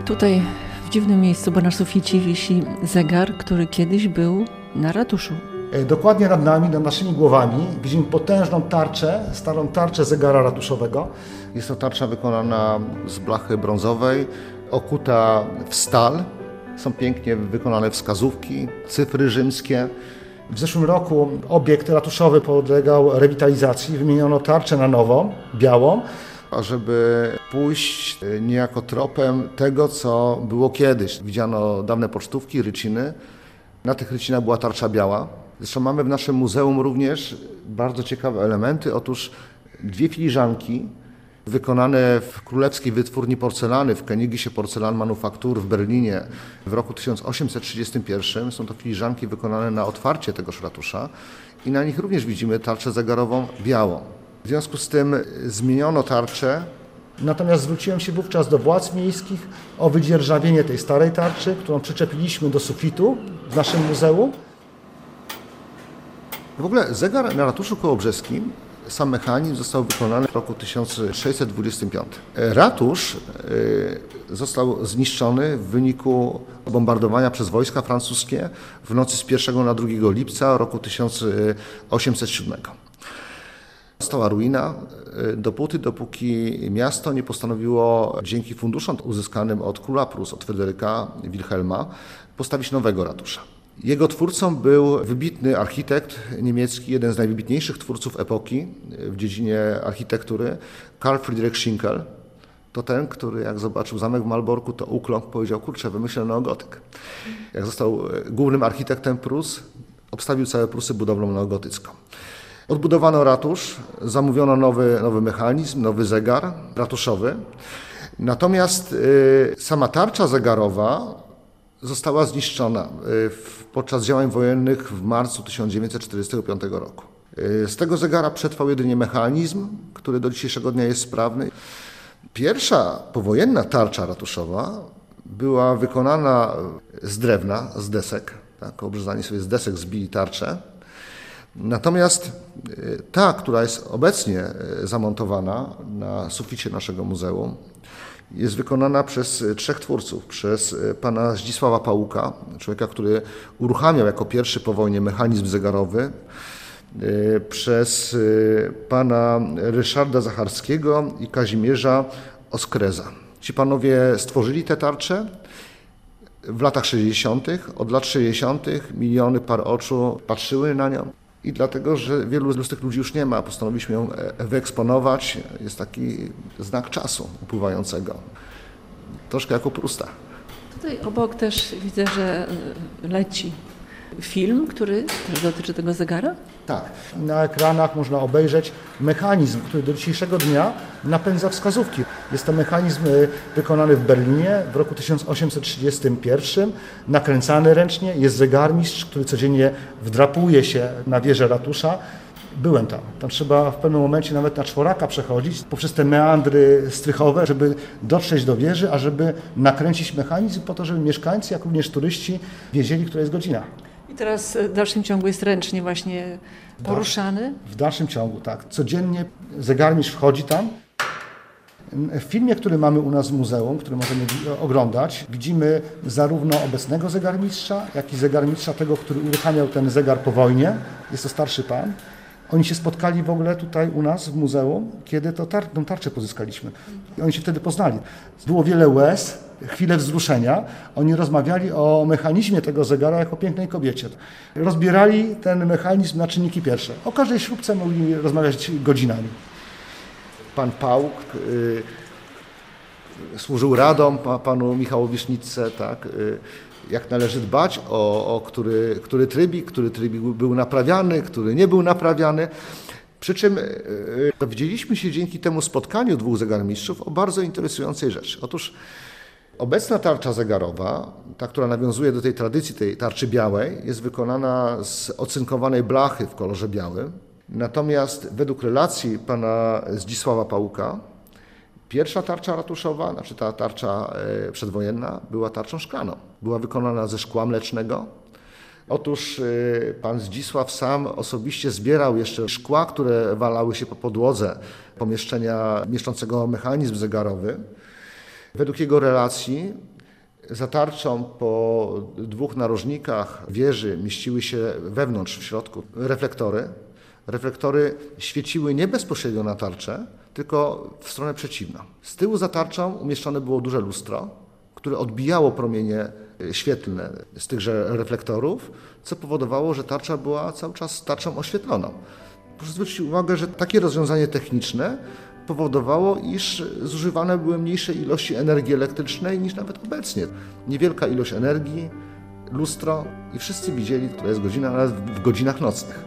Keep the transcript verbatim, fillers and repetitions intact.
Tutaj w dziwnym miejscu, bo na suficie wisi zegar, który kiedyś był na ratuszu. Dokładnie nad nami, nad naszymi głowami widzimy potężną tarczę, starą tarczę zegara ratuszowego. Jest to tarcza wykonana z blachy brązowej, okuta w stal. Są pięknie wykonane wskazówki, cyfry rzymskie. W zeszłym roku obiekt ratuszowy podlegał rewitalizacji. Wymieniono tarczę na nową, białą, ażeby pójść niejako tropem tego, co było kiedyś. Widziano dawne pocztówki, ryciny. Na tych rycinach była tarcza biała. Zresztą mamy w naszym muzeum również bardzo ciekawe elementy. Otóż dwie filiżanki wykonane w Królewskiej Wytwórni Porcelany w Königisie Porcelan Manufaktur w Berlinie w roku tysiąc osiemset trzydziestym pierwszym. Są to filiżanki wykonane na otwarcie tegoż ratusza i na nich również widzimy tarczę zegarową białą. W związku z tym zmieniono tarczę. Natomiast zwróciłem się wówczas do władz miejskich o wydzierżawienie tej starej tarczy, którą przyczepiliśmy do sufitu w naszym muzeum. W ogóle zegar na ratuszu kołobrzeskim, sam mechanizm został wykonany w roku tysiąc sześćset dwudziestym piątym. Ratusz został zniszczony w wyniku bombardowania przez wojska francuskie w nocy z pierwszego na drugiego lipca roku tysiąc osiemset siódmego. Stała ruina dopóty, dopóki miasto nie postanowiło dzięki funduszom uzyskanym od króla Prus, od Fryderyka Wilhelma, postawić nowego ratusza. Jego twórcą był wybitny architekt niemiecki, jeden z najwybitniejszych twórców epoki w dziedzinie architektury, Karl Friedrich Schinkel. To ten, który jak zobaczył zamek w Malborku, to ukląkł, powiedział: kurczę, wymyślę neogotyk. Jak został głównym architektem Prus, obstawił całe Prusy budowlą neogotycką. Odbudowano ratusz, zamówiono nowy, nowy mechanizm, nowy zegar ratuszowy. Natomiast y, sama tarcza zegarowa została zniszczona podczas działań wojennych w marcu tysiąc dziewięćset czterdziestego piątego roku. Z tego zegara przetrwał jedynie mechanizm, który do dzisiejszego dnia jest sprawny. Pierwsza powojenna tarcza ratuszowa była wykonana z drewna, z desek. Tak, Kołobrzezanie sobie z desek zbili tarczę. Natomiast ta, która jest obecnie zamontowana na suficie naszego muzeum, jest wykonana przez trzech twórców. Przez pana Zdzisława Pałuka, człowieka, który uruchamiał jako pierwszy po wojnie mechanizm zegarowy, przez pana Ryszarda Zacharskiego i Kazimierza Oskreza. Ci panowie stworzyli tę tarczę w latach sześćdziesiątych. Od lat sześćdziesiątych miliony par oczu patrzyły na nią. I dlatego, że wielu z tych ludzi już nie ma, postanowiliśmy ją wyeksponować. Jest taki znak czasu upływającego. Troszkę jak u Prusta. Tutaj obok też widzę, że leci film, który też dotyczy tego zegara. Tak. Na ekranach można obejrzeć mechanizm, który do dzisiejszego dnia napędza wskazówki. Jest to mechanizm wykonany w Berlinie w roku tysiąc osiemset trzydziestym pierwszym, nakręcany ręcznie. Jest zegarmistrz, który codziennie wdrapuje się na wieżę ratusza. Byłem tam. Tam trzeba w pewnym momencie nawet na czworaka przechodzić poprzez te meandry strychowe, żeby dotrzeć do wieży, a żeby nakręcić mechanizm po to, żeby mieszkańcy, jak również turyści wiedzieli, która jest godzina. I teraz w dalszym ciągu jest ręcznie właśnie poruszany? W dalszym ciągu, tak. Codziennie zegarmistrz wchodzi tam. W filmie, który mamy u nas w muzeum, który możemy oglądać, widzimy zarówno obecnego zegarmistrza, jak i zegarmistrza tego, który uruchamiał ten zegar po wojnie. Jest to starszy pan. Oni się spotkali w ogóle tutaj u nas w muzeum, kiedy to tar- tą tarczę pozyskaliśmy. I oni się wtedy poznali. Było wiele łez, chwilę wzruszenia. Oni rozmawiali o mechanizmie tego zegara jako pięknej kobiecie. Rozbierali ten mechanizm na czynniki pierwsze. O każdej śrubce mogli rozmawiać godzinami. Pan Pałk y, służył radą pa, panu Michałowi Szniczce, tak, y, jak należy dbać o, o który, który trybik, który trybik był naprawiany, który nie był naprawiany. Przy czym y, dowiedzieliśmy się dzięki temu spotkaniu dwóch zegarmistrzów o bardzo interesującej rzeczy. Otóż obecna tarcza zegarowa, ta, która nawiązuje do tej tradycji, tej tarczy białej, jest wykonana z ocynkowanej blachy w kolorze białym. Natomiast według relacji pana Zdzisława Pałuka, pierwsza tarcza ratuszowa, znaczy ta tarcza przedwojenna, była tarczą szklaną. Była wykonana ze szkła mlecznego. Otóż pan Zdzisław sam osobiście zbierał jeszcze szkła, które walały się po podłodze pomieszczenia mieszczącego mechanizm zegarowy. Według jego relacji Za tarczą po dwóch narożnikach wieży mieściły się wewnątrz, w środku reflektory. Reflektory świeciły nie bezpośrednio na tarczę, tylko w stronę przeciwną. Z tyłu za tarczą umieszczone było duże lustro, które odbijało promienie świetlne z tychże reflektorów, co powodowało, że tarcza była cały czas tarczą oświetloną. Proszę zwrócić uwagę, że takie rozwiązanie techniczne powodowało, iż zużywane były mniejsze ilości energii elektrycznej niż nawet obecnie. Niewielka ilość energii, lustro i wszyscy widzieli, która jest godzina, nawet w godzinach nocnych.